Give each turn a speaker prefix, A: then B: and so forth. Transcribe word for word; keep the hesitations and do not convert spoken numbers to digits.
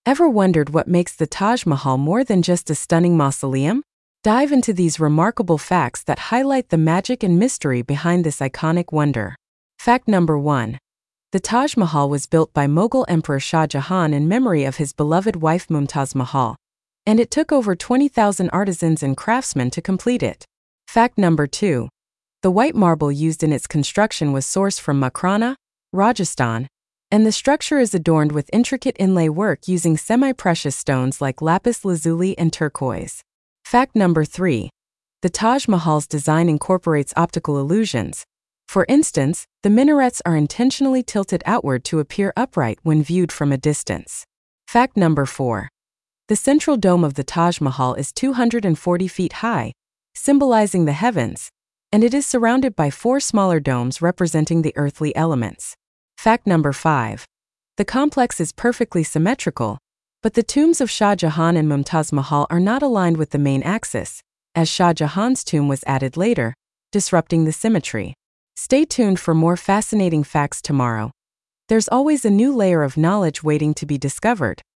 A: Ever wondered what makes the Taj Mahal more than just a stunning mausoleum? Dive into these remarkable facts that highlight the magic and mystery behind this iconic wonder. Fact number one. The Taj Mahal was built by Mughal Emperor Shah Jahan in memory of his beloved wife Mumtaz Mahal, and it took over twenty thousand artisans and craftsmen to complete it. Fact number two. The white marble used in its construction was sourced from Makrana, Rajasthan, and the structure is adorned with intricate inlay work using semi-precious stones like lapis lazuli and turquoise. Fact number three. The Taj Mahal's design incorporates optical illusions. For instance, the minarets are intentionally tilted outward to appear upright when viewed from a distance. Fact number four. The central dome of the Taj Mahal is two hundred forty feet high, symbolizing the heavens, and it is surrounded by four smaller domes representing the earthly elements. Fact number five. The complex is perfectly symmetrical, but the tombs of Shah Jahan and Mumtaz Mahal are not aligned with the main axis, as Shah Jahan's tomb was added later, disrupting the symmetry. Stay tuned for more fascinating facts tomorrow. There's always a new layer of knowledge waiting to be discovered.